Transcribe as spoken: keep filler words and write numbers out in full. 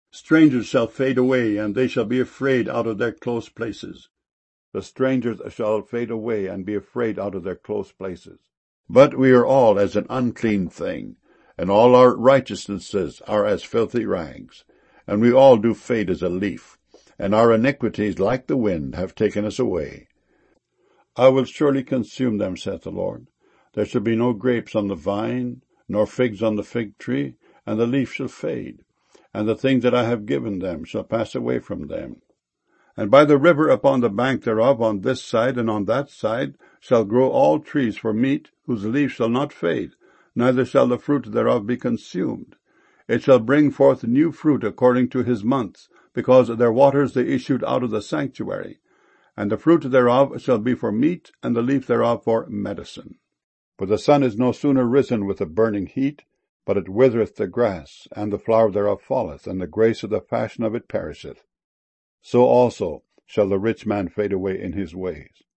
Strangers shall fade away, and they shall be afraid out of their close places. The strangers shall fade away, and be afraid out of their close places. But we are all as an unclean thing, and all our righteousnesses are as filthy rags. And we all do fade as a leaf, and our iniquities, like the wind, have taken us away. I will surely consume them, saith the Lord. There shall be no grapes on the vine, nor figs on the fig tree, and the leaf shall fade, and the things that I have given them shall pass away from them. And by the river upon the bank thereof, on this side and on that side, shall grow all trees for meat, whose leaves shall not fade, neither shall the fruit thereof be consumed. It shall bring forth new fruit according to his months, because their waters they issued out of the sanctuary. And the fruit thereof shall be for meat, and the leaf thereof for medicine. For the sun is no sooner risen with a burning heat, but it withereth the grass, and the flower thereof falleth, and the grace of the fashion of it perisheth. So also shall the rich man fade away in his ways.